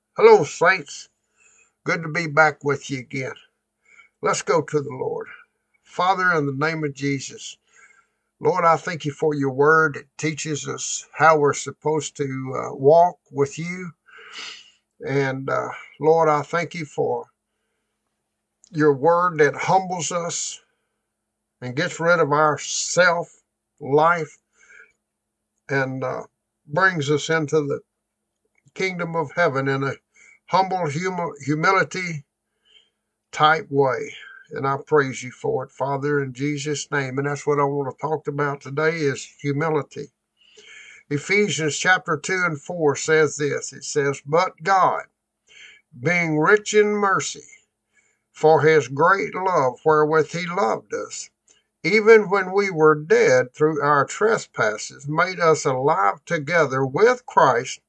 Hello, saints. Good to be back with you again. Let's go to the Lord. Father, in the name of Jesus, Lord, I thank you for your word. It teaches us how we're supposed to walk with you. And Lord, I thank you for your word that humbles us and gets rid of our self life and brings us into the kingdom of heaven in a humble humility type way. And I praise you for it, Father, in Jesus' name. And that's what I want to talk about today is humility. Ephesians chapter 2 and 4 says this. It says, "But God, being rich in mercy, for his great love wherewith he loved us, even when we were dead through our trespasses, made us alive together with Christ,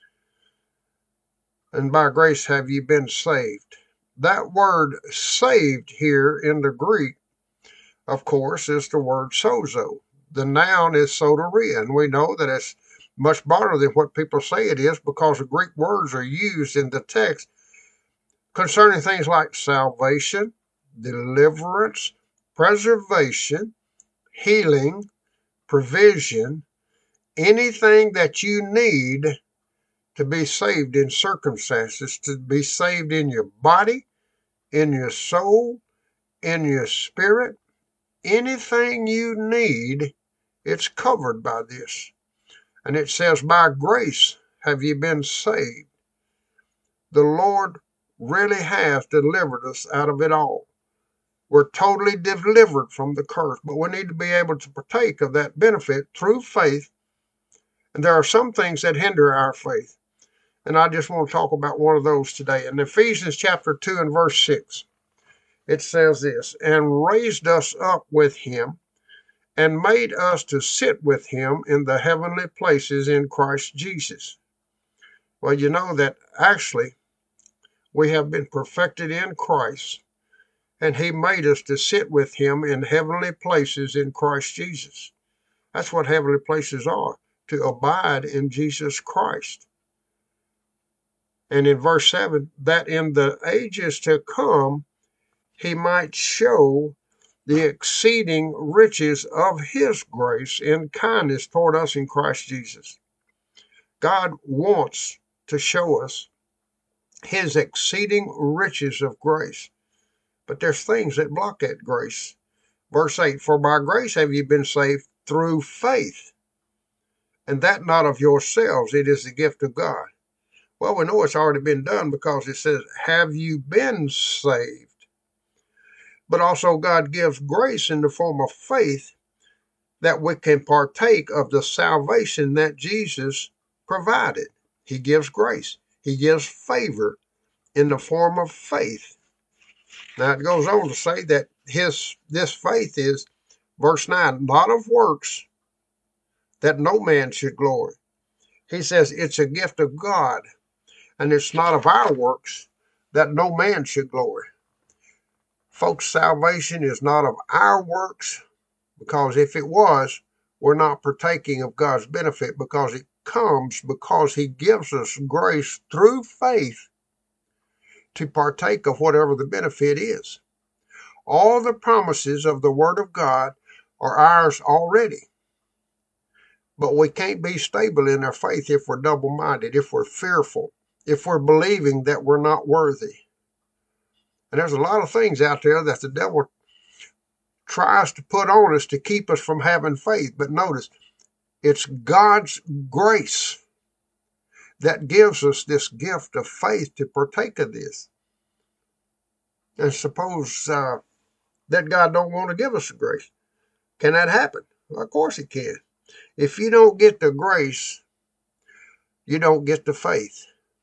and by grace have ye been saved." That word saved here in the Greek, of course, is the word sozo. The noun is soteria, and we know that it's much broader than what people say it is because the Greek words are used in the text concerning things like salvation, deliverance, preservation, healing, provision, anything that you need to be saved in circumstances, to be saved in your body, in your soul, in your spirit, anything you need, it's covered by this. And it says, by grace have you been saved. The Lord really has delivered us out of it all. We're totally delivered from the curse, but we need to be able to partake of that benefit through faith. And there are some things that hinder our faith. And I just want to talk about one of those today. In Ephesians chapter 2 and verse 6, it says this, "And raised us up with him, and made us to sit with him in the heavenly places in Christ Jesus." Well, you know that actually we have been perfected in Christ, and he made us to sit with him in heavenly places in Christ Jesus. That's what heavenly places are, to abide in Jesus Christ. And in verse 7, that in the ages to come he might show the exceeding riches of his grace in kindness toward us in Christ Jesus. God wants to show us his exceeding riches of grace. But there's things that block that grace. Verse 8, "For by grace have ye been saved through faith, and that not of yourselves, it is the gift of God." Well, we know it's already been done because it says, "Have you been saved?" But also God gives grace in the form of faith that we can partake of the salvation that Jesus provided. He gives grace. He gives favor in the form of faith. Now it goes on to say that this faith is, verse 9, not of works, that no man should glory. He says it's a gift of God, and it's not of our works, that no man should glory. Folks, salvation is not of our works, because if it was, we're not partaking of God's benefit, because it comes because he gives us grace through faith to partake of whatever the benefit is. All the promises of the Word of God are ours already. But we can't be stable in our faith if we're double-minded, if we're fearful, if we're believing that we're not worthy. And there's a lot of things out there that the devil tries to put on us to keep us from having faith. But notice, it's God's grace that gives us this gift of faith to partake of this. And suppose that God don't want to give us the grace. Can that happen? Well, of course it can. If you don't get the grace, you don't get the faith.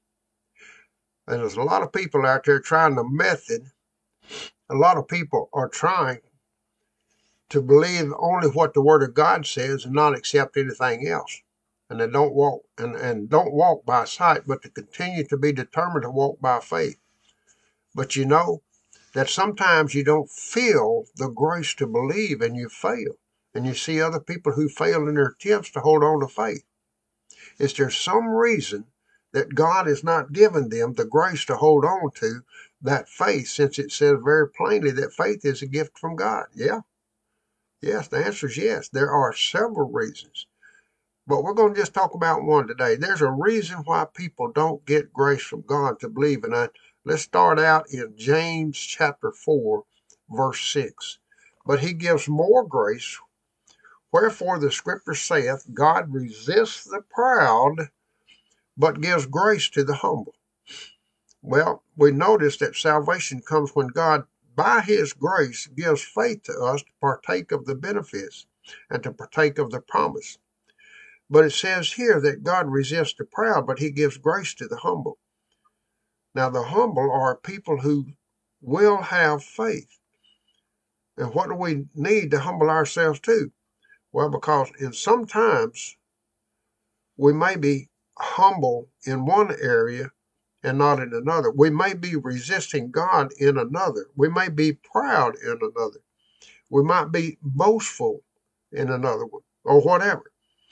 And there's a lot of people out there trying the method. A lot of people are trying to believe only what the Word of God says and not accept anything else. And they don't walk and don't walk by sight, but to continue to be determined to walk by faith. But you know that sometimes you don't feel the grace to believe and you fail. And you see other people who fail in their attempts to hold on to faith. Is there some reason that God has not given them the grace to hold on to that faith, since it says very plainly that faith is a gift from God? Yeah. Yes, the answer is yes. There are several reasons, but we're going to just talk about one today. There's a reason why people don't get grace from God to believe in it. Let's start out in James chapter 4, verse 6. But he gives more grace. Wherefore the scripture saith, God resists the proud, but gives grace to the humble. Well, we notice that salvation comes when God, by his grace, gives faith to us to partake of the benefits and to partake of the promise. But it says here that God resists the proud, but he gives grace to the humble. Now, the humble are people who will have faith. And what do we need to humble ourselves to? Well, because in sometimes we may be humble in one area and not in another. We may be resisting God in another. We may be proud in another. We might be boastful in another one, or whatever.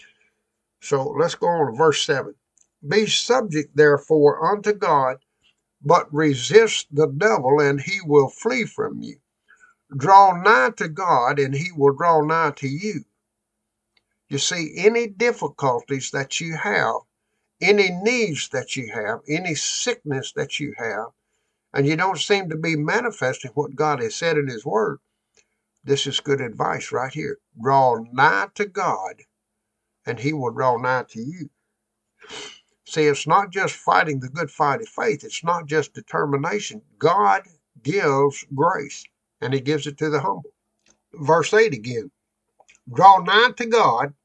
So let's go on to verse 7. Be subject, therefore, unto God, but resist the devil, and he will flee from you. Draw nigh to God, and he will draw nigh to you. You see, any difficulties that you have, any needs that you have, any sickness that you have, and you don't seem to be manifesting what God has said in his word, this is good advice right here. Draw nigh to God, and he will draw nigh to you. See, it's not just fighting the good fight of faith. It's not just determination. God gives grace, and he gives it to the humble. Verse 8 again. Draw nigh to God,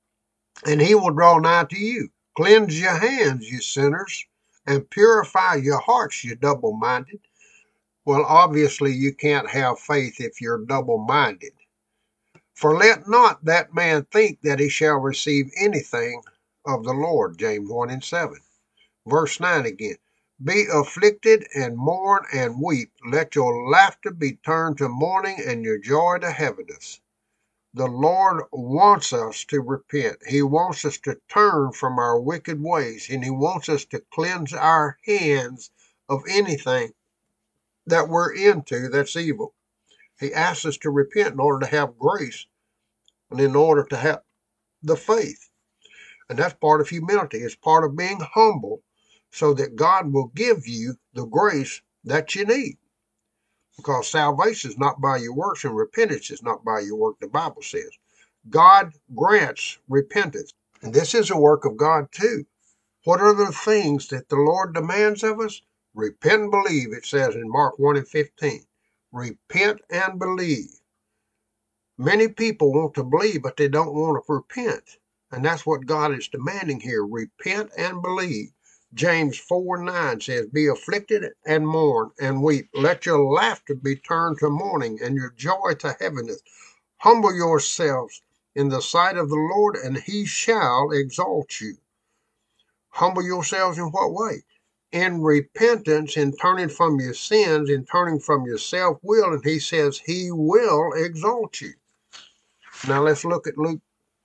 and he will draw nigh to you. Cleanse your hands, you sinners, and purify your hearts, you double-minded. Well, obviously you can't have faith if you're double-minded. For let not that man think that he shall receive anything of the Lord, James 1 and 7. Verse 9 again. Be afflicted and mourn and weep. Let your laughter be turned to mourning and your joy to heaviness. The Lord wants us to repent. He wants us to turn from our wicked ways, and he wants us to cleanse our hands of anything that we're into that's evil. He asks us to repent in order to have grace and in order to have the faith. And that's part of humility. It's part of being humble so that God will give you the grace that you need. Because salvation is not by your works and repentance is not by your work, the Bible says. God grants repentance. And this is a work of God too. What are the things that the Lord demands of us? Repent and believe, it says in Mark 1 and 15. Repent and believe. Many people want to believe, but they don't want to repent. And that's what God is demanding here. Repent and believe. James 4:9 says, Be afflicted and mourn and weep. Let your laughter be turned to mourning and your joy to heaviness. Humble yourselves in the sight of the Lord, and he shall exalt you. Humble yourselves in what way? In repentance, in turning from your sins, in turning from your self-will, and he says he will exalt you. Now let's look at Luke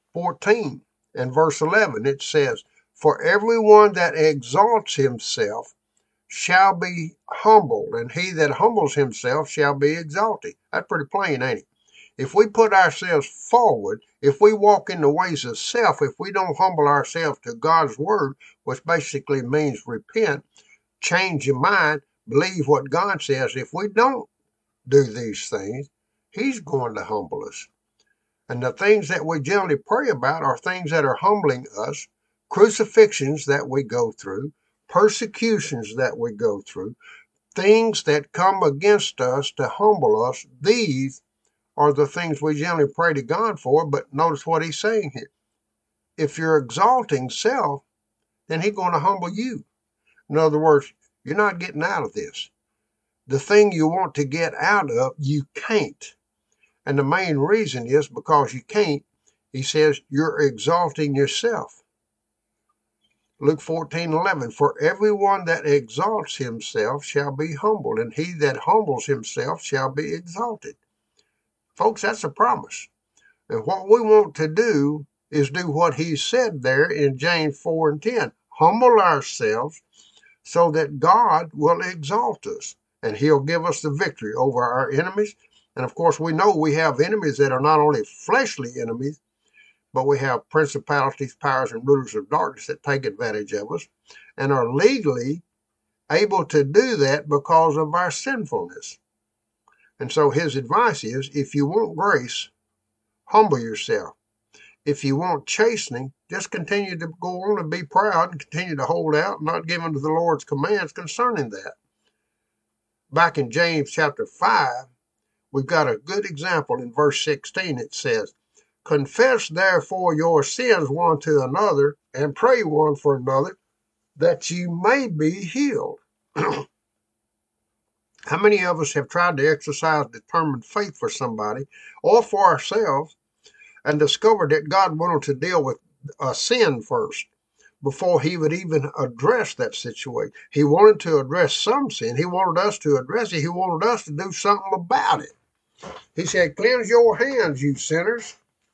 14 and verse 11. It says, For everyone that exalts himself shall be humbled, and he that humbles himself shall be exalted. That's pretty plain, ain't it? If we put ourselves forward, if we walk in the ways of self, if we don't humble ourselves to God's word, which basically means repent, change your mind, believe what God says, if we don't do these things, he's going to humble us. And the things that we generally pray about are things that are humbling us, crucifixions that we go through, persecutions that we go through, things that come against us to humble us. These are the things we generally pray to God for, but notice what he's saying here. If you're exalting self, then he's going to humble you. In other words, you're not getting out of this. The thing you want to get out of, you can't. And the main reason is because you can't. He says you're exalting yourself. Luke 14:11, For everyone that exalts himself shall be humbled, and he that humbles himself shall be exalted. Folks, that's a promise. And what we want to do is do what he said there in James 4 and 10. humble ourselves so that God will exalt us and he'll give us the victory over our enemies. And of course, we know we have enemies that are not only fleshly enemies, but we have principalities, powers, and rulers of darkness that take advantage of us and are legally able to do that because of our sinfulness. And so his advice is, if you want grace, humble yourself. If you want chastening, just continue to go on and be proud and continue to hold out, not give unto the Lord's commands concerning that. Back in James chapter 5, we've got a good example in verse 16. It says, confess therefore your sins one to another and pray one for another that you may be healed. How many of us have tried to exercise determined faith for somebody or for ourselves and discovered that God wanted to deal with a sin first before he would even address that situation? He wanted to address some sin. He wanted us to address it. He wanted us to do something about it. He said, cleanse your hands, you sinners.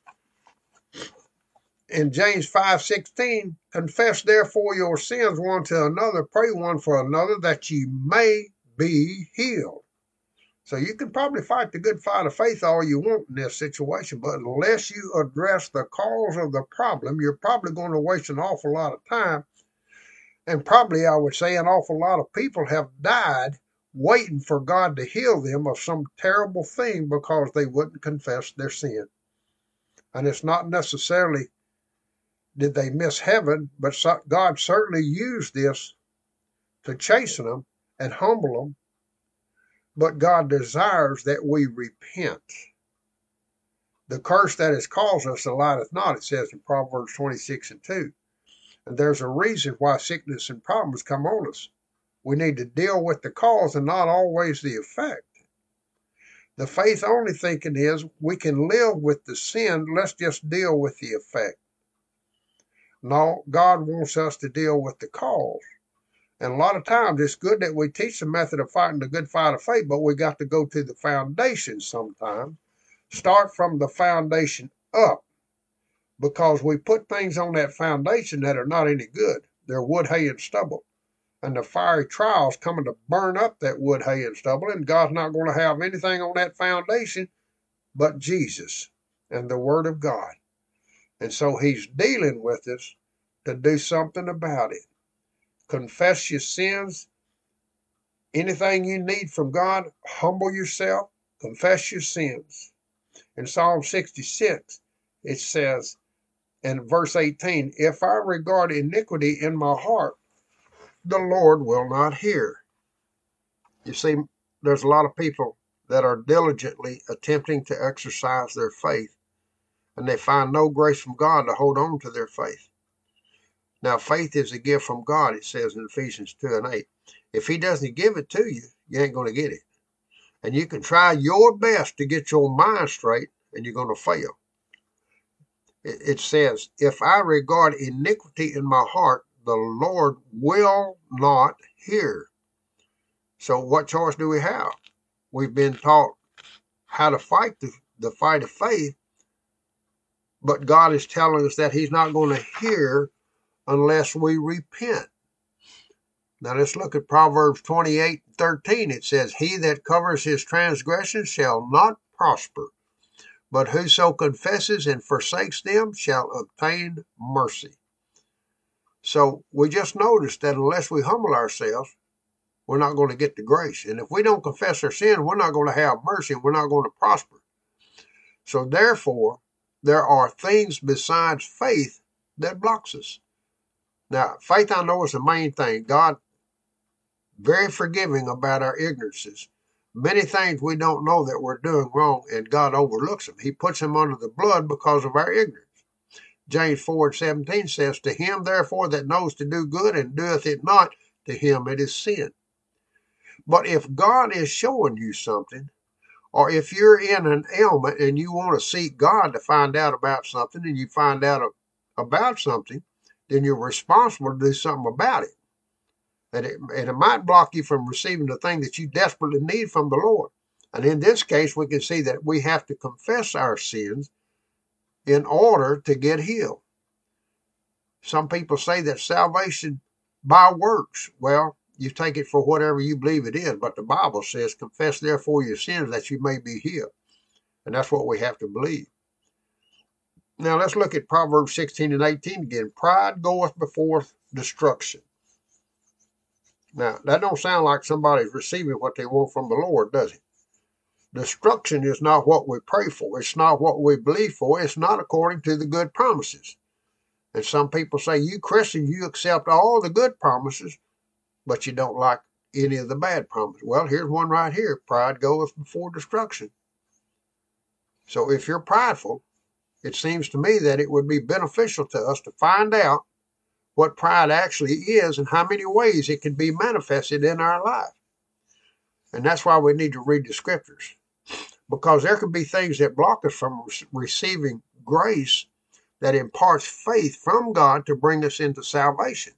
In James 5:16, confess therefore your sins one to another, pray one for another that ye may be healed. So you can probably fight the good fight of faith all you want in this situation, but unless you address the cause of the problem, you're probably going to waste an awful lot of time. And probably, I would say, an awful lot of people have died waiting for God to heal them of some terrible thing because they wouldn't confess their sin. And it's not necessarily did they miss heaven, but God certainly used this to chasten them and humble them. But God desires that we repent. The curse that has caused us abideth not, it says in Proverbs 26:2. And there's a reason why sickness and problems come on us. We need to deal with the cause and not always the effect. The faith only thinking is we can live with the sin, let's just deal with the effect. No, God wants us to deal with the cause. And a lot of times it's good that we teach the method of fighting the good fight of faith, but we got to go to the foundation sometimes. Start from the foundation up, because we put things on that foundation that are not any good. They're wood, hay, and stubble. And the fiery trials coming to burn up that wood, hay, and stubble, and God's not going to have anything on that foundation but Jesus and the Word of God. And so he's dealing with us to do something about it. Confess your sins. Anything you need from God, humble yourself, confess your sins. In Psalm 66, it says in verse 18, if I regard iniquity in my heart, the Lord will not hear. You see, there's a lot of people that are diligently attempting to exercise their faith, and they find no grace from God to hold on to their faith. Now, faith is a gift from God, it says in Ephesians 2:8. If he doesn't give it to you, you ain't going to get it. And you can try your best to get your mind straight, and you're going to fail. It says, if I regard iniquity in my heart, the Lord will not hear. So what choice do we have? We've been taught how to fight the fight of faith, but God is telling us that he's not going to hear unless we repent. Now let's look at Proverbs 28:13. It says, he that covers his transgressions shall not prosper, but whoso confesses and forsakes them shall obtain mercy. So we just noticed that unless we humble ourselves, we're not going to get the grace. And if we don't confess our sin, we're not going to have mercy, and we're not going to prosper. So therefore, there are things besides faith that blocks us. Now, faith, I know, is the main thing. God, very forgiving about our ignorances. Many things we don't know that we're doing wrong, and God overlooks them. He puts them under the blood because of our ignorance. James 4:17 says, to him, therefore, that knows to do good and doeth it not, to him it is sin. But if God is showing you something, or if you're in an ailment and you want to seek God to find out about something, and you find out about something, then you're responsible to do something about it. And it might block you from receiving the thing that you desperately need from the Lord. And in this case, we can see that we have to confess our sins in order to get healed. Some people say that salvation by works. Well, you take it for whatever you believe it is, but the Bible says, confess therefore your sins that you may be healed. And that's what we have to believe. Now let's look at Proverbs 16 and 18 again. Pride goeth before destruction. Now, that don't sound like somebody's receiving what they want from the Lord, does it? Destruction is not what we pray for. It's not what we believe for. It's not according to the good promises. And some people say, you Christians, you accept all the good promises, but you don't like any of the bad promises. Well, here's one right here. Pride goeth before destruction. So if you're prideful, it seems to me that it would be beneficial to us to find out what pride actually is and how many ways it can be manifested in our life. And that's why we need to read the scriptures, because there can be things that block us from receiving grace that imparts faith from God to bring us into salvation.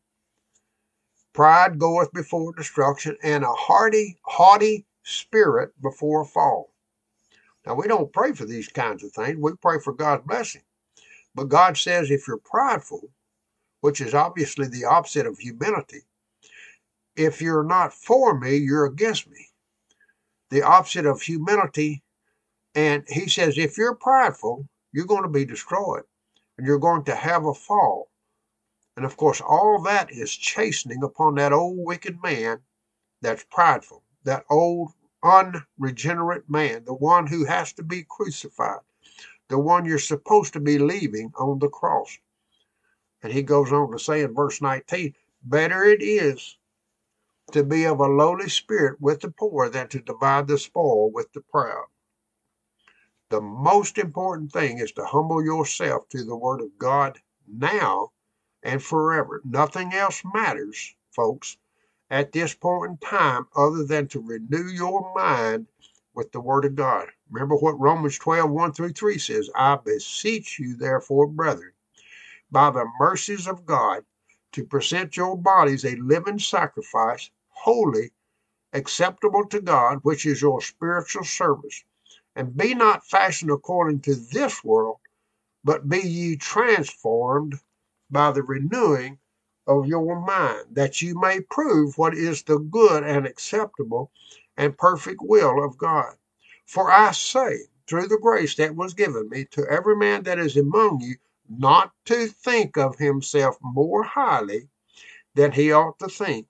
Pride goeth before destruction, and a haughty spirit before a fall. Now, we don't pray for these kinds of things. We pray for God's blessing. But God says if you're prideful, which is obviously the opposite of humility, if you're not for me, you're against me. The opposite of humility. And he says, if you're prideful, you're going to be destroyed. And you're going to have a fall. And of course, all that is chastening upon that old wicked man that's prideful, that old unregenerate man, the one who has to be crucified, the one you're supposed to be leaving on the cross. And he goes on to say in verse 19, better it is to be of a lowly spirit with the poor than to divide the spoil with the proud. The most important thing is to humble yourself to the word of God now and forever. Nothing else matters, folks, at this point in time other than to renew your mind with the word of God. Remember what Romans 12, 1 through 3 says, I beseech you, therefore, brethren, by the mercies of God, to present your bodies a living sacrifice, holy, acceptable to God, which is your spiritual service. And be not fashioned according to this world, but be ye transformed by the renewing of your mind, that you may prove what is the good and acceptable and perfect will of God. For I say, through the grace that was given me, to every man that is among you, not to think of himself more highly than he ought to think,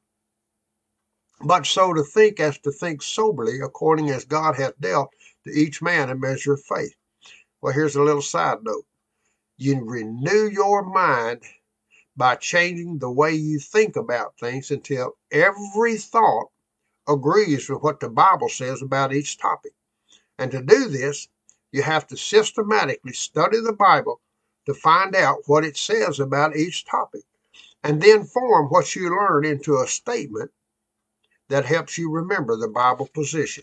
but so to think as to think soberly, according as God hath dealt to each man a measure of faith. Well, here's a little side note. You renew your mind by changing the way you think about things until every thought agrees with what the Bible says about each topic. And to do this, you have to systematically study the Bible to find out what it says about each topic, and then form what you learn into a statement that helps you remember the Bible position.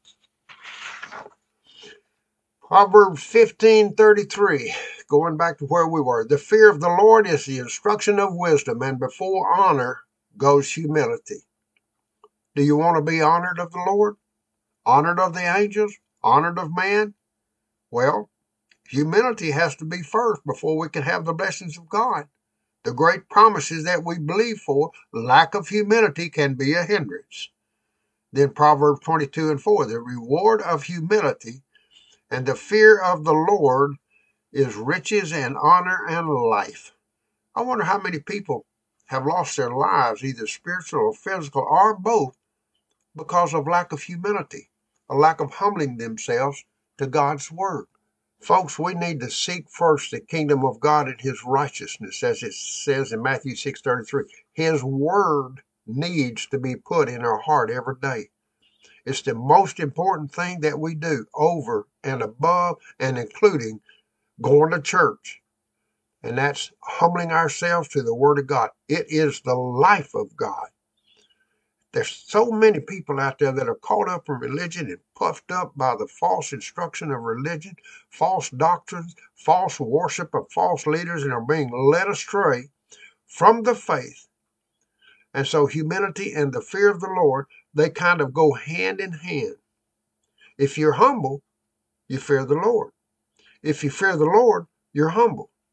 Proverbs 15:33, going back to where we were. The fear of the Lord is the instruction of wisdom, and before honor goes humility. Do you want to be honored of the Lord? Honored of the angels? Honored of man? Well, humility has to be first before we can have the blessings of God. The great promises that we believe for, lack of humility can be a hindrance. Then Proverbs 22:4, the reward of humility and the fear of the Lord is riches and honor and life. I wonder how many people have lost their lives, either spiritual or physical, or both, because of lack of humility, a lack of humbling themselves to God's word. Folks, we need to seek first the kingdom of God and his righteousness, as it says in Matthew 6:33. His word needs to be put in our heart every day. It's the most important thing that we do, over and above and including going to church. And that's humbling ourselves to the word of God. It is the life of God. There's so many people out there that are caught up in religion and puffed up by the false instruction of religion, false doctrines, false worship of false leaders, and are being led astray from the faith. And so humility and the fear of the Lord, they kind of go hand in hand. If you're humble, you fear the Lord. If you fear the Lord, you're humble.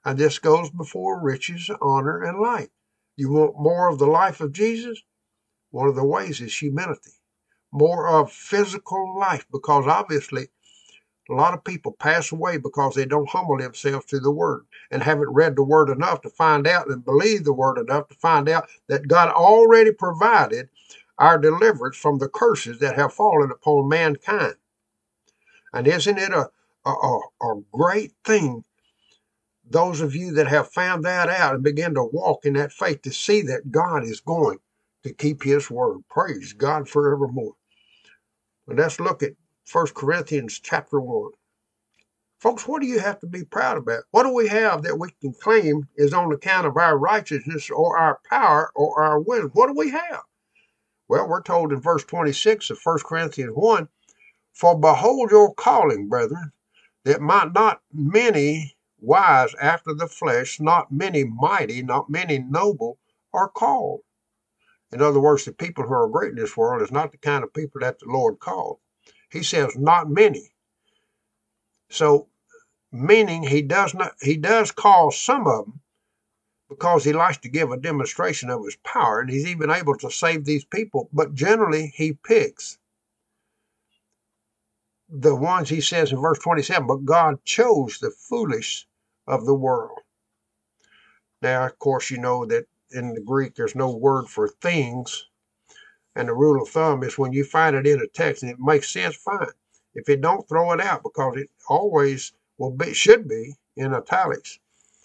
And this goes before riches, honor, and life. You want more of the life of Jesus? One of the ways is humility. More of physical life, because obviously a lot of people pass away because they don't humble themselves to the Word and haven't read the Word enough to find out and believe the Word enough to find out that God already provided our deliverance from the curses that have fallen upon mankind. And isn't it a great thing, those of you that have found that out and begin to walk in that faith, to see that God is going to keep His Word? Praise God forevermore. And let's look at 1 Corinthians chapter 1. Folks, what do you have to be proud about? What do we have that we can claim is on account of our righteousness or our power or our wisdom? What do we have? Well, we're told in verse 26 of 1 Corinthians 1, "For behold your calling, brethren, that might not many wise after the flesh, not many mighty, not many noble are called." In other words, the people who are great in this world is not the kind of people that the Lord called. He says not many. So, meaning he does call some of them because he likes to give a demonstration of his power, and he's even able to save these people. But generally, he picks the ones, he says in verse 27, "But God chose the foolish of the world." Now, of course, you know that in the Greek, there's no word for things. And the rule of thumb is when you find it in a text and it makes sense, fine. If it don't, throw it out, because it always should be in italics.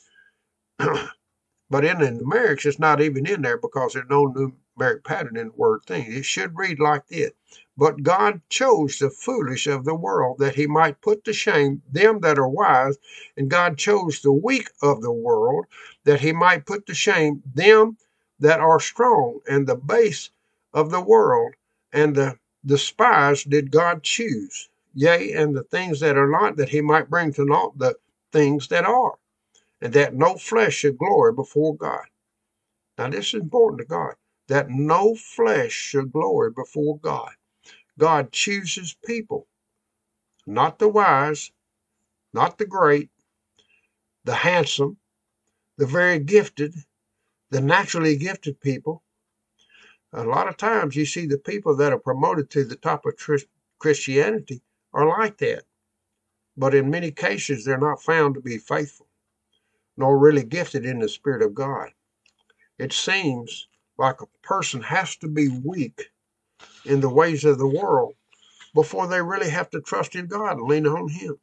But in the numerics, it's not even in there because there's no numeric pattern in the word thing. It should read like this: "But God chose the foolish of the world that he might put to shame them that are wise, and God chose the weak of the world that he might put to shame them that are strong, and the base of the world and the despised did God choose, yea, and the things that are not, that he might bring to naught the things that are, and that no flesh should glory before God." Now, this is important to God, that no flesh should glory before God. God chooses people, not the wise, not the great, the handsome, the very gifted, the naturally gifted people. A lot of times you see the people that are promoted to the top of Christianity are like that. But in many cases, they're not found to be faithful, nor really gifted in the Spirit of God. It seems like a person has to be weak in the ways of the world before they really have to trust in God and lean on Him.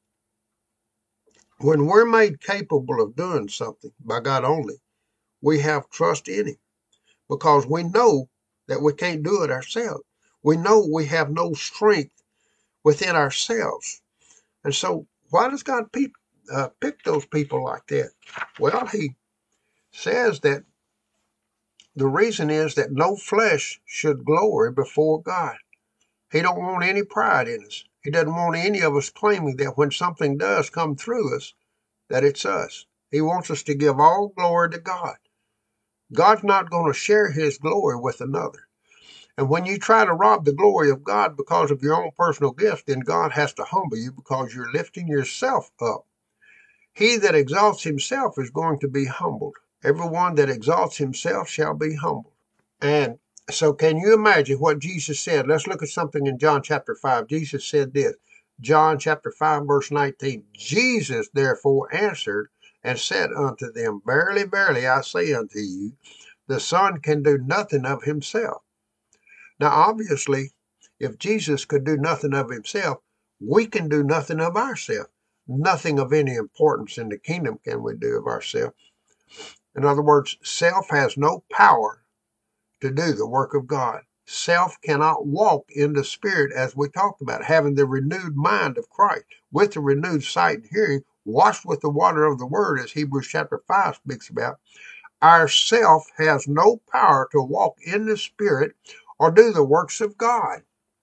When we're made capable of doing something by God only, we have trust in Him, because we know that we can't do it ourselves. We know we have no strength within ourselves. And so, why does God pick those people like that? Well, He says that the reason is that no flesh should glory before God. He don't want any pride in us. He doesn't want any of us claiming that when something does come through us, that it's us. He wants us to give all glory to God. God's not going to share His glory with another. And when you try to rob the glory of God because of your own personal gift, then God has to humble you because you're lifting yourself up. He that exalts himself is going to be humbled. Everyone that exalts himself shall be humbled. And so can you imagine what Jesus said? Let's look at something in John chapter 5. Jesus said this, John chapter 5, verse 19. "Jesus therefore answered and said unto them, Verily, verily, I say unto you, the Son can do nothing of himself." Now, obviously, if Jesus could do nothing of himself, we can do nothing of ourselves. Nothing of any importance in the kingdom can we do of ourselves. In other words, self has no power to do the work of God. Self cannot walk in the Spirit, as we talked about, having the renewed mind of Christ, with the renewed sight and hearing, washed with the water of the Word, as Hebrews chapter 5 speaks about. Our self has no power to walk in the Spirit or do the works of God.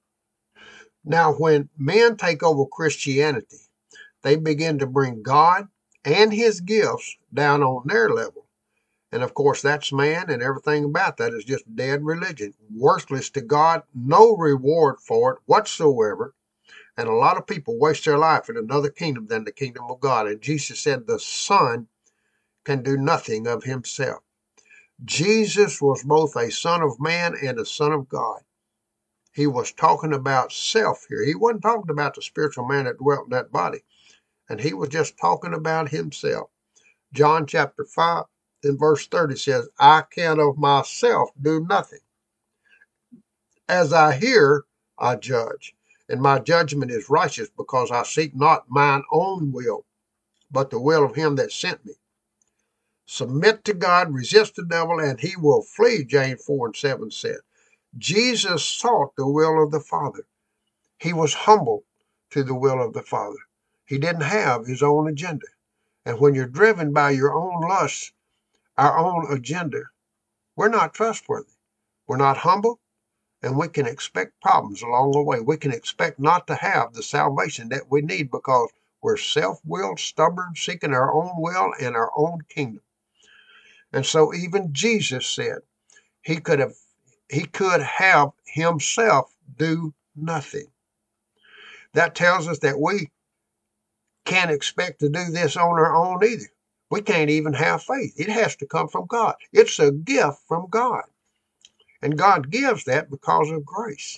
Now, when men take over Christianity, they begin to bring God and His gifts down on their level. And of course, that's man, and everything about that is just dead religion, worthless to God, no reward for it whatsoever. And a lot of people waste their life in another kingdom than the kingdom of God. And Jesus said the Son can do nothing of himself. Jesus was both a son of man and a son of God. He was talking about self here. He wasn't talking about the spiritual man that dwelt in that body. And he was just talking about himself. John chapter 5 and verse 30 says, I can of myself do nothing. As I hear, I judge. And my judgment is righteous, because I seek not mine own will, but the will of him that sent me. Submit to God, resist the devil, and he will flee, James 4 and 7 said. Jesus sought the will of the Father. He was humble to the will of the Father. He didn't have his own agenda. And when you're driven by your own lusts, our own agenda, we're not trustworthy. We're not humble, and we can expect problems along the way. We can expect not to have the salvation that we need, because we're self-willed, stubborn, seeking our own will and our own kingdom. And so even Jesus said he could have himself do nothing. That tells us that we can't expect to do this on our own either. We can't even have faith. It has to come from God. It's a gift from God. And God gives that because of grace.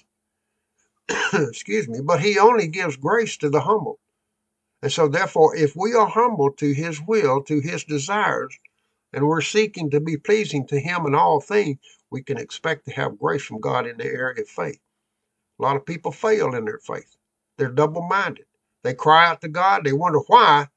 Excuse me. But he only gives grace to the humble. And so therefore, if we are humble to his will, to his desires, and we're seeking to be pleasing to him in all things, we can expect to have grace from God in the area of faith. A lot of people fail in their faith. They're double-minded. They cry out to God. They wonder why,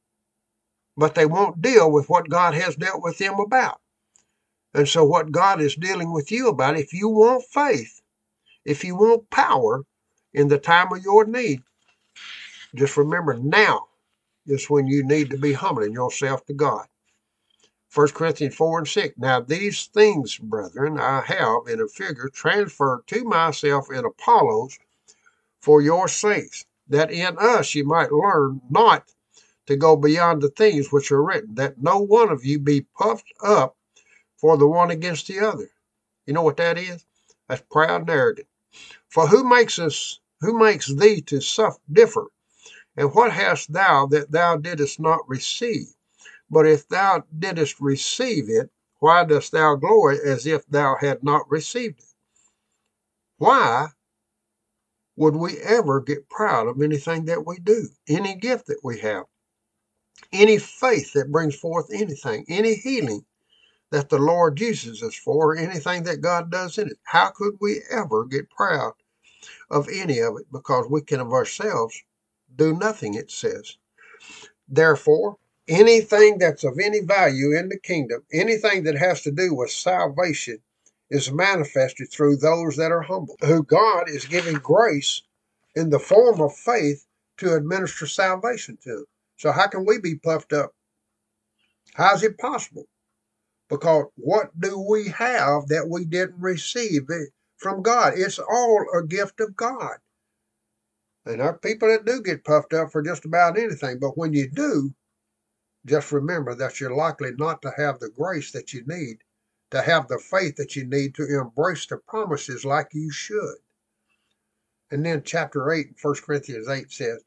but they won't deal with what God has dealt with them about. And so what God is dealing with you about, if you want faith, if you want power in the time of your need, just remember now is when you need to be humbling yourself to God. 1 Corinthians 4 and 6. Now these things, brethren, I have in a figure transferred to myself in Apollos for your sakes, that in us you might learn not to go beyond the things which are written, that no one of you be puffed up for the one against the other. You know what that is? That's proud and arrogant. For who makes thee to suffer differ? And what hast thou that thou didst not receive? But if thou didst receive it, why dost thou glory as if thou had not received it? Why would we ever get proud of anything that we do, any gift that we have, any faith that brings forth anything, any healing that the Lord uses us for, anything that God does in it? How could we ever get proud of any of it? Because we can of ourselves do nothing, it says. Therefore, anything that's of any value in the kingdom, anything that has to do with salvation, is manifested through those that are humble, who God is giving grace in the form of faith to administer salvation to. So how can we be puffed up? How is it possible? Because what do we have that we didn't receive from God? It's all a gift of God. And there are people that do get puffed up for just about anything. But when you do, just remember that you're likely not to have the grace that you need, to have the faith that you need to embrace the promises like you should. And then chapter 8, 1 Corinthians 8 says,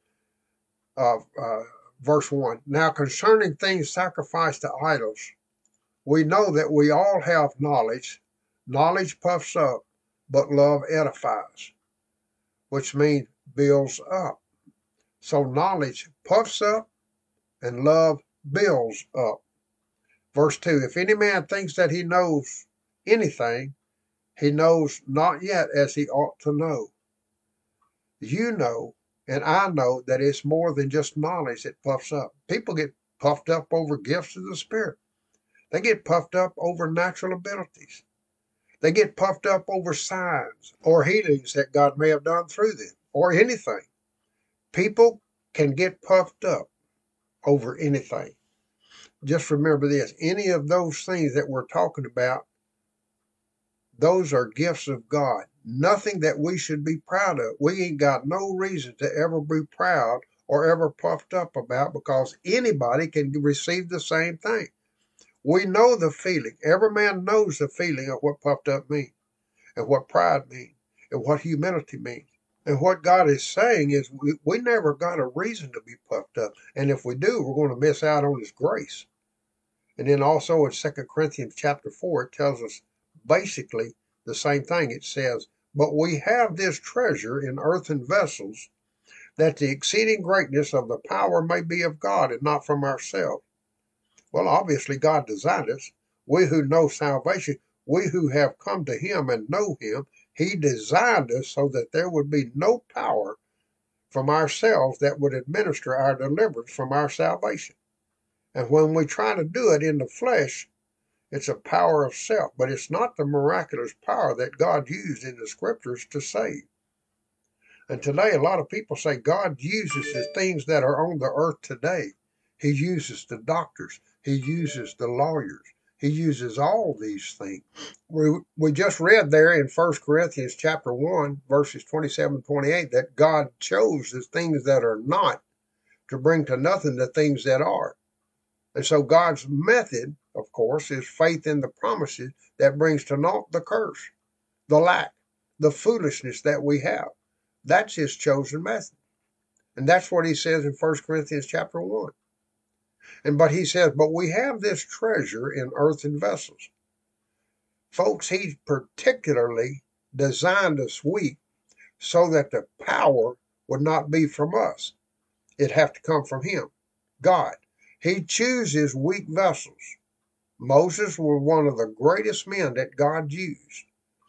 verse 1, now concerning things sacrificed to idols, we know that we all have knowledge. Knowledge puffs up, but love edifies, which means builds up. So knowledge puffs up and love builds up. Verse 2, if any man thinks that he knows anything, he knows not yet as he ought to know. You know, and I know that it's more than just knowledge that puffs up. People get puffed up over gifts of the Spirit. They get puffed up over natural abilities. They get puffed up over signs or healings that God may have done through them, or anything. People can get puffed up over anything. Just remember this, any of those things that we're talking about, those are gifts of God. Nothing that we should be proud of. We ain't got no reason to ever be proud or ever puffed up about, because anybody can receive the same thing. We know the feeling. Every man knows the feeling of what puffed up means, and what pride means, and what humility means. And what God is saying is we never got a reason to be puffed up. And if we do, we're going to miss out on his grace. And then also in 2 Corinthians chapter 4, it tells us basically the same thing. It says, but we have this treasure in earthen vessels, that the exceeding greatness of the power may be of God and not from ourselves. Well, obviously God designed us. We who know salvation, we who have come to him and know him, he designed us so that there would be no power from ourselves that would administer our deliverance from our salvation. And when we try to do it in the flesh, it's a power of self, but it's not the miraculous power that God used in the scriptures to save. And today, a lot of people say God uses the things that are on the earth today. He uses the doctors. He uses the lawyers. He uses all these things. We just read there in 1 Corinthians chapter 1, verses 27, 28, that God chose the things that are not to bring to nothing the things that are. And so God's method, of course, is faith in the promises that brings to naught the curse, the lack, the foolishness that we have. That's his chosen method. And that's what he says in 1 Corinthians chapter 1. But he says, but we have this treasure in earthen vessels. Folks, he particularly designed us weak so that the power would not be from us. It'd have to come from him, God. He chooses weak vessels. Moses was one of the greatest men that God used.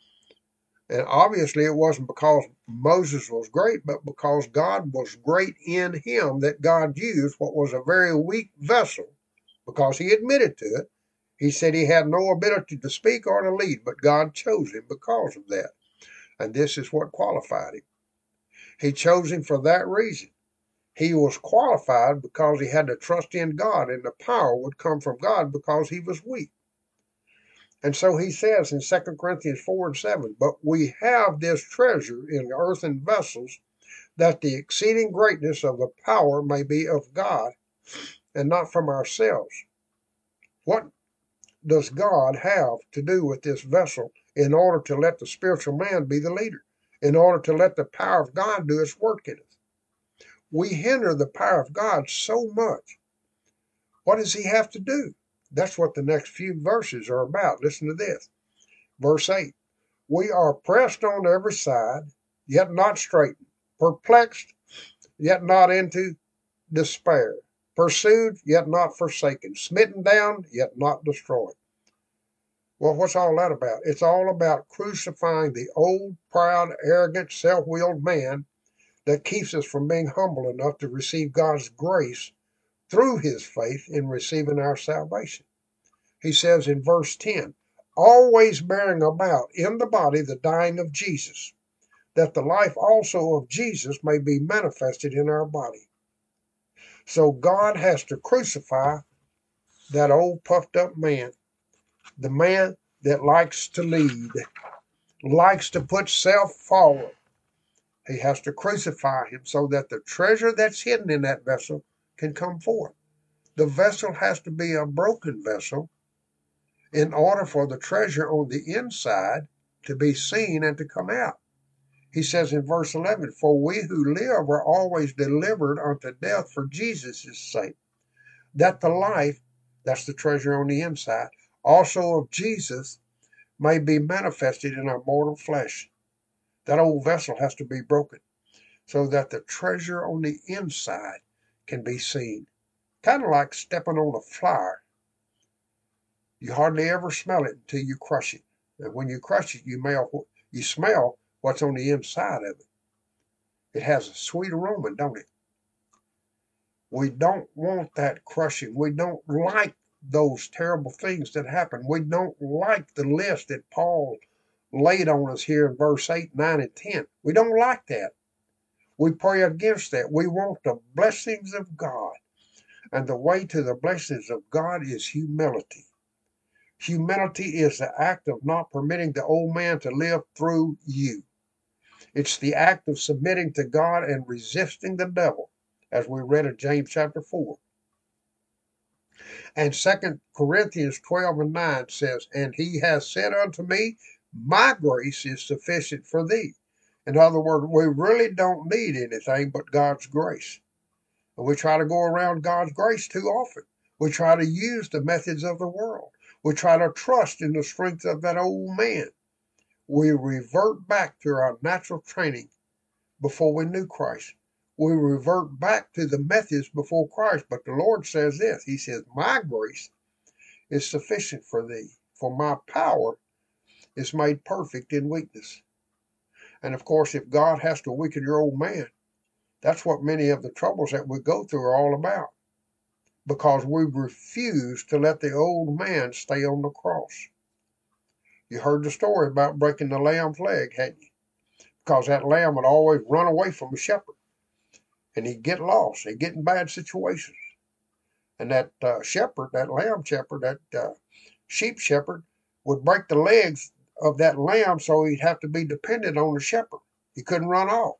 And obviously it wasn't because Moses was great, but because God was great in him that God used what was a very weak vessel, because he admitted to it. He said he had no ability to speak or to lead, but God chose him because of that. And this is what qualified him. He chose him for that reason. He was qualified because he had to trust in God, and the power would come from God because he was weak. And so he says in 2 Corinthians 4 and 7, but we have this treasure in earthen vessels, that the exceeding greatness of the power may be of God and not from ourselves. What does God have to do with this vessel in order to let the spiritual man be the leader, in order to let the power of God do its work in us? We hinder the power of God so much. What does he have to do? That's what the next few verses are about. Listen to this. Verse 8. We are pressed on every side, yet not straitened, perplexed, yet not into despair, pursued, yet not forsaken, smitten down, yet not destroyed. Well, what's all that about? It's all about crucifying the old, proud, arrogant, self-willed man that keeps us from being humble enough to receive God's grace through his faith in receiving our salvation. He says in verse 10, always bearing about in the body the dying of Jesus, that the life also of Jesus may be manifested in our body. So God has to crucify that old puffed up man, the man that likes to lead, likes to put self forward. He has to crucify him so that the treasure that's hidden in that vessel can come forth. The vessel has to be a broken vessel in order for the treasure on the inside to be seen and to come out. He says in verse 11, for we who live are always delivered unto death for Jesus' sake, that the life, that's the treasure on the inside, also of Jesus may be manifested in our mortal flesh. That old vessel has to be broken so that the treasure on the inside can be seen. Kind of like stepping on a flower. You hardly ever smell it until you crush it. And when you crush it, you smell what's on the inside of it. It has a sweet aroma, don't it? We don't want that crushing. We don't like those terrible things that happen. We don't like the list that Paul laid on us here in verse 8, 9, and 10. We don't like that. We pray against that. We want the blessings of God. And the way to the blessings of God is humility. Humility is the act of not permitting the old man to live through you. It's the act of submitting to God and resisting the devil, as we read in James chapter 4. And 2 Corinthians 12 and 9 says, and he has said unto me, my grace is sufficient for thee. In other words, we really don't need anything but God's grace. And we try to go around God's grace too often. We try to use the methods of the world. We try to trust in the strength of that old man. We revert back to our natural training before we knew Christ. We revert back to the methods before Christ. But the Lord says this. He says, my grace is sufficient for thee, for my power is made perfect in weakness. And of course, if God has to weaken your old man, that's what many of the troubles that we go through are all about. Because we refuse to let the old man stay on the cross. You heard the story about breaking the lamb's leg, hadn't you? Because that lamb would always run away from the shepherd. And he'd get lost. He'd get in bad situations. And that shepherd, that lamb shepherd, that sheep shepherd, would break the legs of that lamb so he'd have to be dependent on the shepherd. He couldn't run off.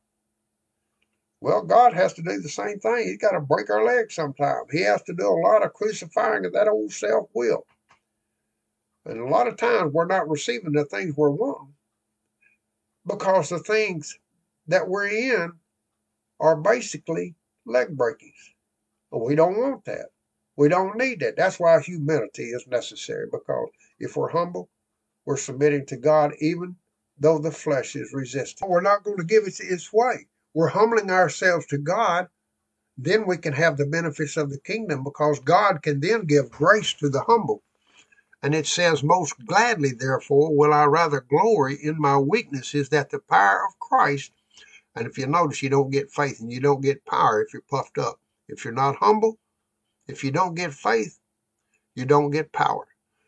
Well, God has to do the same thing. He's got to break our legs sometime. He has to do a lot of crucifying of that old self-will. And a lot of times we're not receiving the things we're wanting because the things that we're in are basically leg breakings. But we don't want that. We don't need that. That's why humility is necessary, because if we're humble, we're submitting to God even though the flesh is resistant. We're not going to give it its way. We're humbling ourselves to God. Then we can have the benefits of the kingdom, because God can then give grace to the humble. And it says, most gladly, therefore, will I rather glory in my weaknesses, that the power of Christ, and if you notice, you don't get faith and you don't get power if you're puffed up. If you're not humble, if you don't get faith, you don't get power.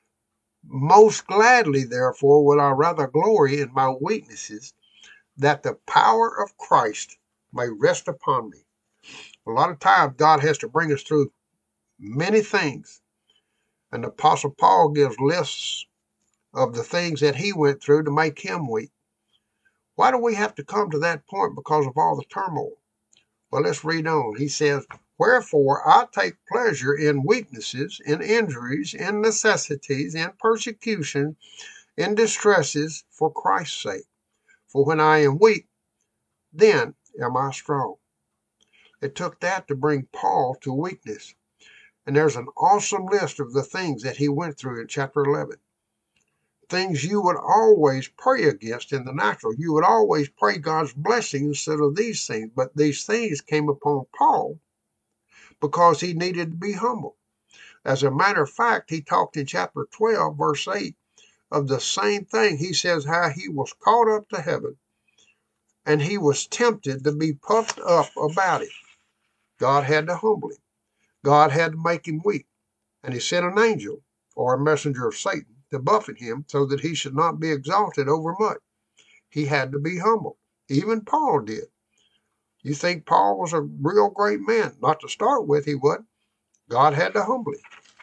Most gladly, therefore, will I rather glory in my weaknesses, that the power of Christ may rest upon me. A lot of times, God has to bring us through many things. And the Apostle Paul gives lists of the things that he went through to make him weak. Why do we have to come to that point? Because of all the turmoil. Well, let's read on. He says, wherefore I take pleasure in weaknesses, in injuries, in necessities, in persecution, in distresses, for Christ's sake. For when I am weak, then am I strong. It took that to bring Paul to weakness. And there's an awesome list of the things that he went through in chapter 11. Things you would always pray against in the natural. You would always pray God's blessing instead of these things. But these things came upon Paul because he needed to be humble. As a matter of fact, he talked in chapter 12, verse 8, of the same thing. He says how he was caught up to heaven and he was tempted to be puffed up about it. God had to humble him. God had to make him weak. And he sent an angel, or a messenger of Satan, to buffet him so that he should not be exalted overmuch. He had to be humble. Even Paul did. You think Paul was a real great man? Not to start with, he wasn't. God had to humble him.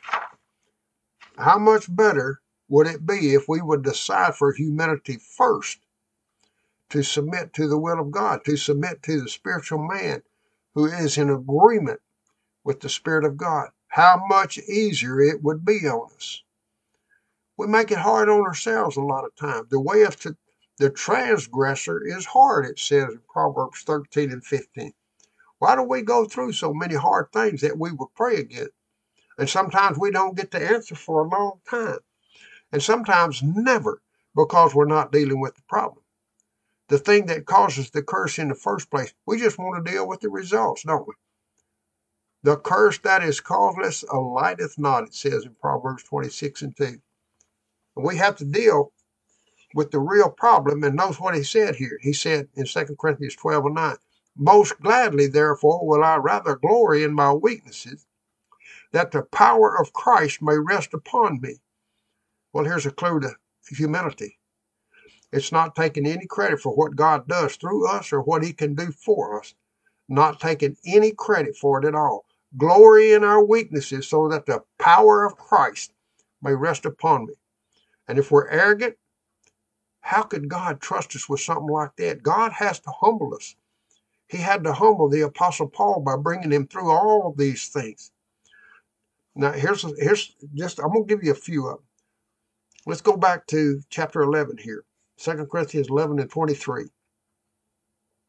How much better would it be if we would decide for humanity first, to submit to the will of God, to submit to the spiritual man who is in agreement with the Spirit of God? How much easier it would be on us. We make it hard on ourselves a lot of times. The way of the transgressor is hard, it says in Proverbs 13 and 15. Why do we go through so many hard things that we would pray against? And sometimes we don't get the answer for a long time. And sometimes never, because we're not dealing with the problem. The thing that causes the curse in the first place, we just want to deal with the results, don't we? The curse that is causeless alighteth not, it says in Proverbs 26 and 2. And we have to deal with the real problem. And notice what he said here. He said in 2 Corinthians 12 and 9, most gladly, therefore, will I rather glory in my weaknesses, that the power of Christ may rest upon me. Well, here's a clue to humility. It's not taking any credit for what God does through us or what he can do for us. Not taking any credit for it at all. Glory in our weaknesses so that the power of Christ may rest upon me. And if we're arrogant, how could God trust us with something like that? God has to humble us. He had to humble the Apostle Paul by bringing him through all of these things. Now, here's just, I'm going to give you a few of them. Let's go back to chapter 11 here. 2 Corinthians 11 and 23.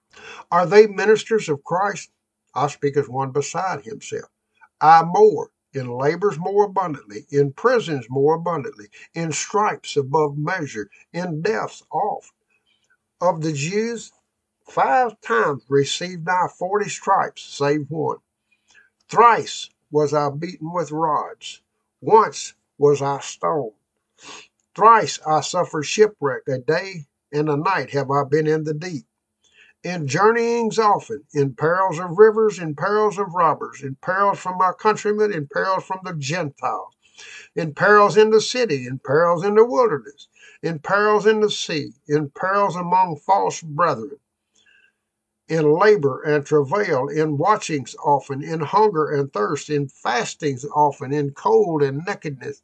Are they ministers of Christ? I speak as one beside himself. I more, in labors more abundantly, in prisons more abundantly, in stripes above measure, in deaths oft. Of the Jews, 5 times received I 40 stripes, save one. Thrice was I beaten with rods. Once was I stoned. Thrice I suffered shipwreck. A day and a night have I been in the deep. In journeyings often, in perils of rivers, in perils of robbers, in perils from my countrymen, in perils from the Gentiles, in perils in the city, in perils in the wilderness, in perils in the sea, in perils among false brethren, in labor and travail, in watchings often, in hunger and thirst, in fastings often, in cold and nakedness.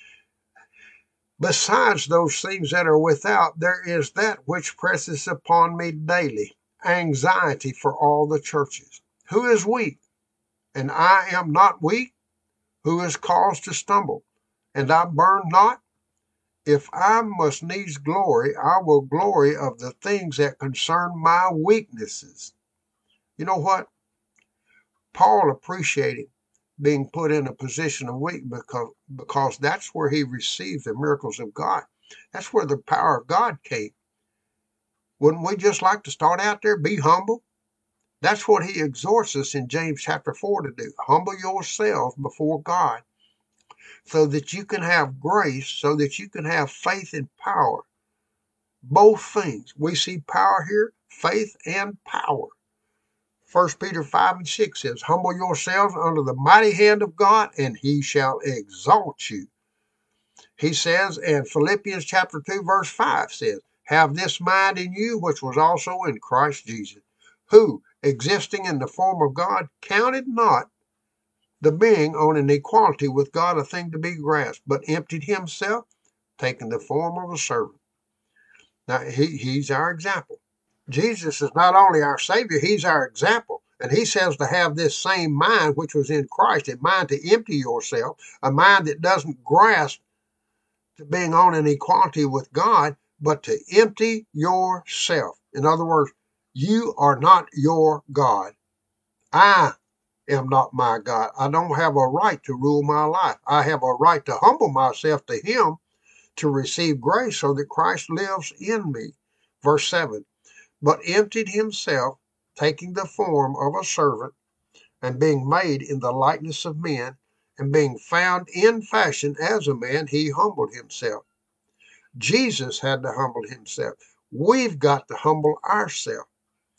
Besides those things that are without, there is that which presses upon me daily, anxiety for all the churches. Who is weak, and I am not weak? Who is caused to stumble, and I burn not? If I must needs glory, I will glory of the things that concern my weaknesses. You know what? Paul appreciated being put in a position of weak because that's where he received the miracles of God. That's where the power of God came. Wouldn't we just like to start out there, be humble? That's what he exhorts us in James chapter 4 to do. Humble yourselves before God so that you can have grace, so that you can have faith and power. Both things. We see power here, faith and power. 1 Peter 5 and 6 says, humble yourselves under the mighty hand of God, and he shall exalt you. He says, and Philippians chapter 2 verse 5 says, have this mind in you, which was also in Christ Jesus, who, existing in the form of God, counted not the being on an equality with God a thing to be grasped, but emptied himself, taking the form of a servant. Now, he's our example. Jesus is not only our Savior, he's our example. And he says to have this same mind which was in Christ, a mind to empty yourself, a mind that doesn't grasp to being on an equality with God, but to empty yourself. In other words, you are not your God. I am not my God. I don't have a right to rule my life. I have a right to humble myself to him to receive grace so that Christ lives in me. Verse 7, but emptied himself, taking the form of a servant, and being made in the likeness of men, and being found in fashion as a man, he humbled himself. Jesus had to humble himself. We've got to humble ourselves.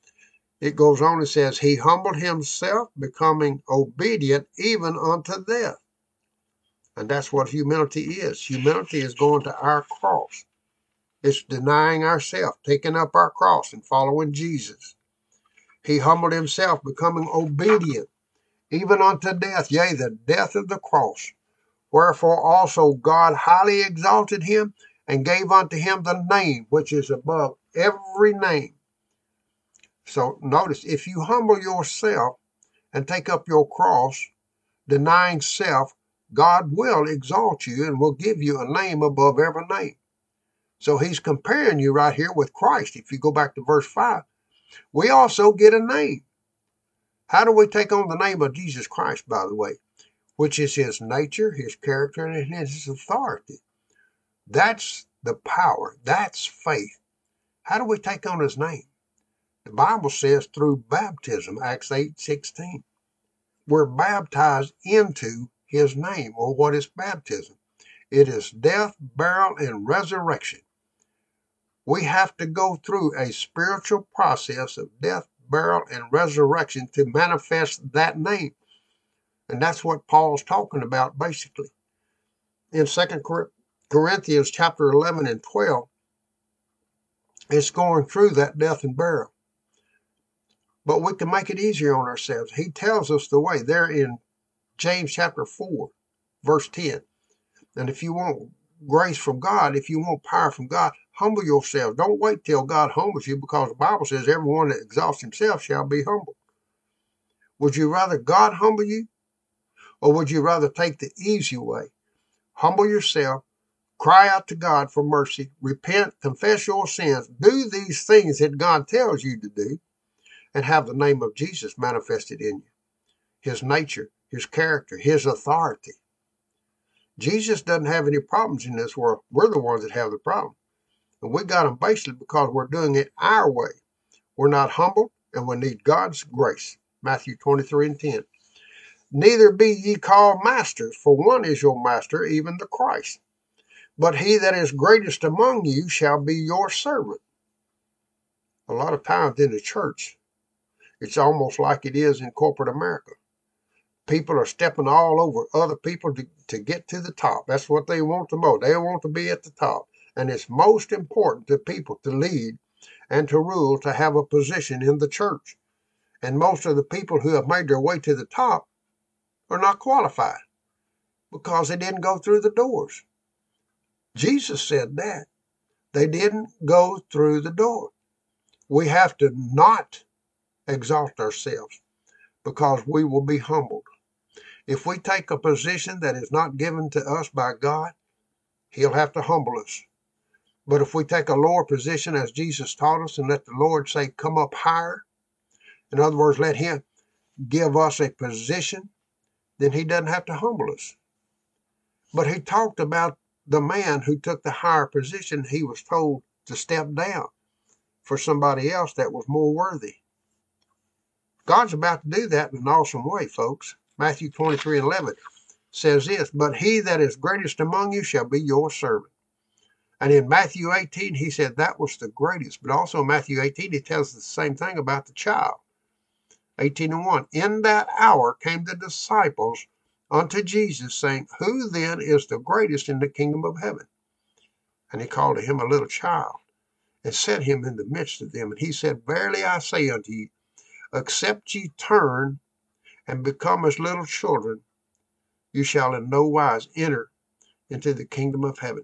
It goes on and says, he humbled himself, becoming obedient even unto death. And that's what humility is. Humility is going to our cross. It's denying ourselves, taking up our cross and following Jesus. He humbled himself, becoming obedient, even unto death, yea, the death of the cross. Wherefore also God highly exalted him and gave unto him the name which is above every name. So notice, if you humble yourself and take up your cross, denying self, God will exalt you and will give you a name above every name. So he's comparing you right here with Christ. If you go back to verse 5, we also get a name. How do we take on the name of Jesus Christ, by the way? Which is his nature, his character, and his authority. That's the power. That's faith. How do we take on his name? The Bible says through baptism, Acts 8:16. We're baptized into his name. Or what is baptism? It is death, burial, and resurrection. We have to go through a spiritual process of death, burial, and resurrection to manifest that name. And that's what Paul's talking about, basically. In 2 Corinthians chapter 11 and 12, it's going through that death and burial. But we can make it easier on ourselves. He tells us the way there in James chapter 4, verse 10. And if you want grace from God, if you want power from God, humble yourself. Don't wait till God humbles you, because the Bible says everyone that exalts himself shall be humbled. Would you rather God humble you, or would you rather take the easy way? Humble yourself, cry out to God for mercy, repent, confess your sins, do these things that God tells you to do, and have the name of Jesus manifested in you. His nature, his character, his authority. Jesus doesn't have any problems in this world. We're the ones that have the problem. And we got them basically because we're doing it our way. We're not humble, and we need God's grace. Matthew 23:10. Neither be ye called masters, for one is your master, even the Christ. But he that is greatest among you shall be your servant. A lot of times in the church, it's almost like it is in corporate America. People are stepping all over other people to get to the top. That's what they want the most. They want to be at the top. And it's most important to people to lead and to rule, to have a position in the church. And most of the people who have made their way to the top are not qualified because they didn't go through the doors. Jesus said that. They didn't go through the door. We have to not exalt ourselves because we will be humbled. If we take a position that is not given to us by God, he'll have to humble us. But if we take a lower position as Jesus taught us and let the Lord say, come up higher, in other words, let him give us a position, then he doesn't have to humble us. But he talked about the man who took the higher position. He was told to step down for somebody else that was more worthy. God's about to do that in an awesome way, folks. Matthew 23:11 says this, but he that is greatest among you shall be your servant. And in Matthew 18, he said that was the greatest. But also in Matthew 18, he tells the same thing about the child. 18:1, in that hour came the disciples unto Jesus, saying, who then is the greatest in the kingdom of heaven? And he called to him a little child, and set him in the midst of them. And he said, verily I say unto you, except ye turn and become as little children, you shall in no wise enter into the kingdom of heaven.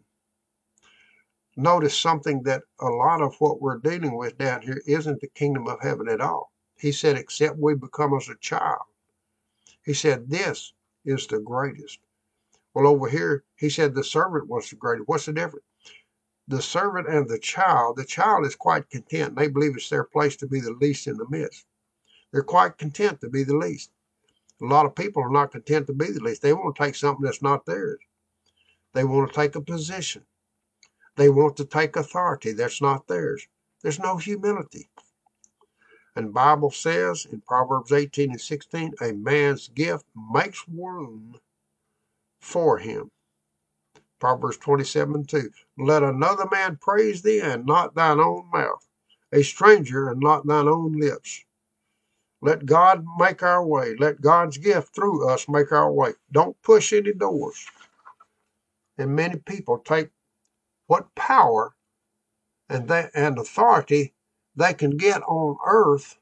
Notice something that a lot of what we're dealing with down here isn't the kingdom of heaven at all. He said, except we become as a child. He said, this is the greatest. Well, over here, he said the servant was the greatest. What's the difference? The servant and the child is quite content. They believe it's their place to be the least in the midst. They're quite content to be the least. A lot of people are not content to be the least. They want to take something that's not theirs. They want to take a position. They want to take authority that's not theirs. There's no humility. And the Bible says in Proverbs 18:16, a man's gift makes room for him. Proverbs 27:2, let another man praise thee and not thine own mouth, a stranger and not thine own lips. Let God make our way. Let God's gift through us make our way. Don't push any doors. And many people take what power and authority they can get on earth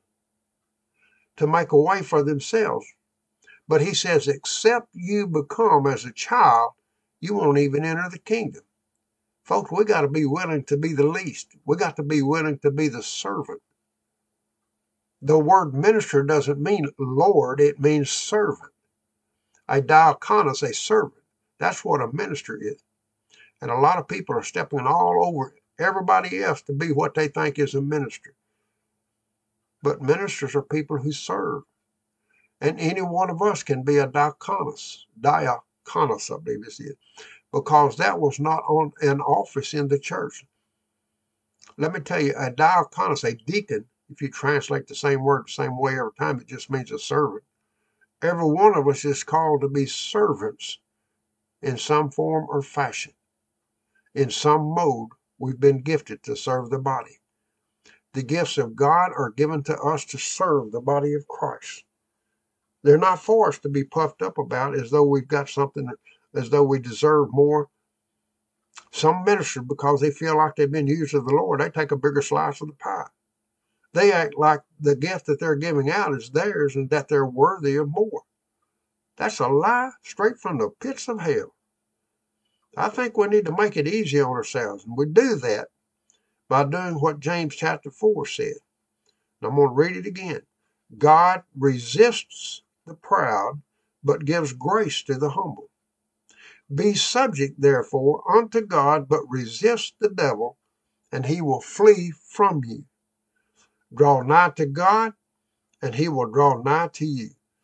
to make a way for themselves. But he says, except you become as a child, you won't even enter the kingdom. Folks, we got to be willing to be the least. We got to be willing to be the servant. The word minister doesn't mean Lord, it means servant. A diakonos, a servant. That's what a minister is. And a lot of people are stepping all over everybody else to be what they think is a minister. But ministers are people who serve. And any one of us can be a diakonos. Diakonos, I believe this is. Because that was not on an office in the church. Let me tell you, a diakonos, a deacon, if you translate the same word the same way every time, it just means a servant. Every one of us is called to be servants in some form or fashion. In some mode, we've been gifted to serve the body. The gifts of God are given to us to serve the body of Christ. They're not for us to be puffed up about as though we've got something, as though we deserve more. Some ministers, because they feel like they've been used of the Lord, they take a bigger slice of the pie. They act like the gift that they're giving out is theirs and that they're worthy of more. That's a lie straight from the pits of hell. I think we need to make it easy on ourselves, and we do that by doing what James chapter 4 said. And I'm going to read it again. God resists the proud, but gives grace to the humble. Be subject, therefore, unto God, but resist the devil, and he will flee from you. Draw nigh to God, and he will draw nigh to you.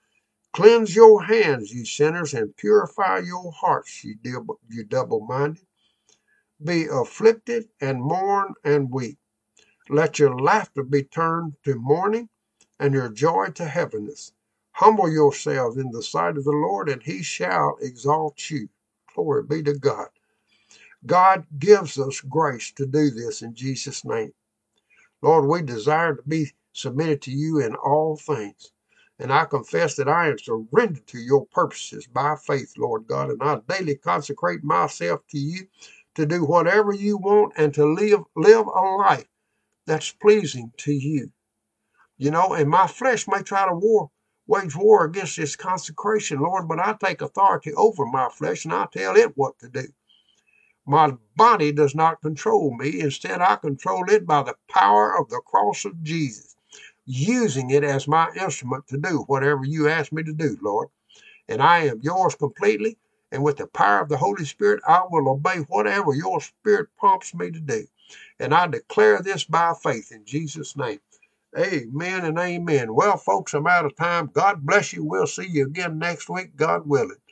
Cleanse your hands, ye sinners, and purify your hearts, ye double-minded. Be afflicted and mourn and weep. Let your laughter be turned to mourning and your joy to heaviness. Humble yourselves in the sight of the Lord, and he shall exalt you. Glory be to God. God gives us grace to do this in Jesus' name. Lord, we desire to be submitted to you in all things. And I confess that I am surrendered to your purposes by faith, Lord God, and I daily consecrate myself to you to do whatever you want and to live a life that's pleasing to you. You know, and my flesh may try to wage war against this consecration, Lord, but I take authority over my flesh and I tell it what to do. My body does not control me. Instead, I control it by the power of the cross of Jesus, using it as my instrument to do whatever you ask me to do, Lord. And I am yours completely. And with the power of the Holy Spirit, I will obey whatever your Spirit prompts me to do. And I declare this by faith in Jesus' name. Amen and amen. Well, folks, I'm out of time. God bless you. We'll see you again next week, God willing.